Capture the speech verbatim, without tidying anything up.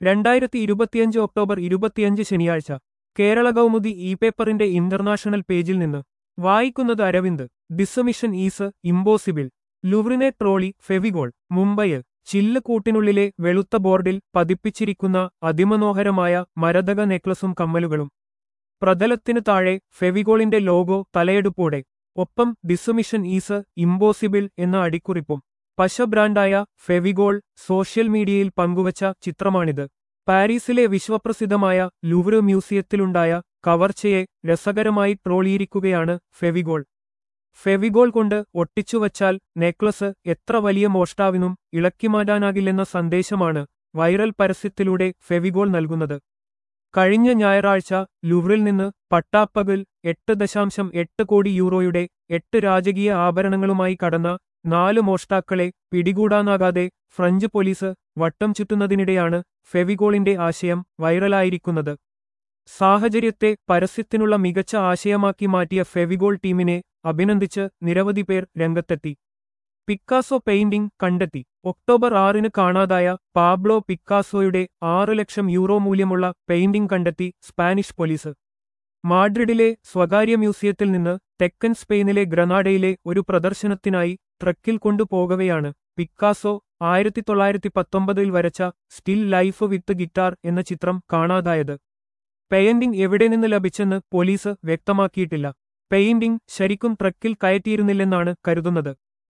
രണ്ടായിരത്തി ഇരുപത്തിയഞ്ച് ഒക്ടോബർ ഇരുപത്തിയഞ്ച് ശനിയാഴ്ച കേരള കൗമുദി ഇ പേപ്പറിന്റെ ഇന്റർനാഷണൽ പേജിൽ നിന്ന് വായിക്കുന്നത് അരവിന്ദ്. Dismission is impossible. ലുവ്രിനെ ട്രോളി ഫെവിഗോൾ. മുംബൈയിൽ ചില്ല് കൂട്ടിനുള്ളിലെ വെളുത്ത ബോർഡിൽ പതിപ്പിച്ചിരിക്കുന്ന അതിമനോഹരമായ മരതക നെക്ലസും കമ്മലുകളും. പ്രതലത്തിനു താഴെ ഫെവിഗോളിന്റെ ലോഗോ തലയെടുപ്പോടെ. ഒപ്പം ഡിസമിഷൻ ഈസ് ഇമ്പോസിബിൾ എന്ന അടിക്കുറിപ്പും. പശ ബ്രാൻഡായ ഫെവിഗോൾ സോഷ്യൽ മീഡിയയിൽ പങ്കുവച്ച ചിത്രമാണിത്. പാരീസിലെ വിശ്വപ്രസിദ്ധമായ ലൂവ്ര് മ്യൂസിയത്തിലുണ്ടായ കവർച്ചയെ രസകരമായി ട്രോളിയിരിക്കുകയാണ് ഫെവിഗോൾ. ഫെവിഗോൾ കൊണ്ട് ഒട്ടിച്ചുവച്ചാൽ നെക്ലസ് എത്ര വലിയ മോഷ്ടാവിനും ഇളക്കിമാറ്റാനാകില്ലെന്ന സന്ദേശമാണ് വൈറൽ പരസ്യത്തിലൂടെ ഫെവിഗോൾ നൽകുന്നത്. കഴിഞ്ഞ ഞായറാഴ്ച ലൂവ്രിൽ നിന്ന് പട്ടാപ്പകൽ എട്ട് ദശാംശം എട്ട് കോടി യൂറോയുടെ എട്ട് രാജകീയ ആഭരണങ്ങളുമായി കടന്ന നാല് മോഷ്ടാക്കളെ പിടികൂടാനാകാതെ ഫ്രഞ്ച് പോലീസ് വട്ടം ചുറ്റുന്നതിനിടെയാണ് ഫെവിഗോളിന്റെ ആശയം വൈറലായിരിക്കുന്നത്. സാഹചര്യത്തെ പരസ്യത്തിനുള്ള മികച്ച ആശയമാക്കി മാറ്റിയ ഫെവിഗോൾ ടീമിനെ അഭിനന്ദിച്ച് നിരവധി പേർ രംഗത്തെത്തി. പിക്കാസോ പെയിന്റിംഗ് കണ്ടെത്തി. ഒക്ടോബർ ആറിന് കാണാതായ പാബ്ലോ പിക്കാസോയുടെ ആറ് ലക്ഷം യൂറോ മൂല്യമുള്ള പെയിന്റിംഗ് കണ്ടെത്തി സ്പാനിഷ് പോലീസ്. മാഡ്രിഡിലെ സ്വകാര്യ മ്യൂസിയത്തിൽ നിന്ന് തെക്കൻ സ്പെയിനിലെ ഗ്രനാഡയിലെ ഒരു പ്രദർശനത്തിനായി ട്രക്കിൽ കൊണ്ടുപോകവെയാണ് പിക്കാസോ ആയിരത്തി തൊള്ളായിരത്തി പത്തൊമ്പതിൽ വരച്ച സ്റ്റിൽ ലൈഫ് വിത്ത് ഗിറ്റാർ എന്ന ചിത്രം കാണാതായത്. പെയിന്റിംഗ് എവിടെ നിന്ന് ലഭിച്ചെന്ന് പോലീസ് വ്യക്തമാക്കിയിട്ടില്ല. പെയിന്റിംഗ് ശരിക്കും ട്രക്കിൽ കയറ്റിയിരുന്നില്ലെന്നാണ് കരുതുന്നത്.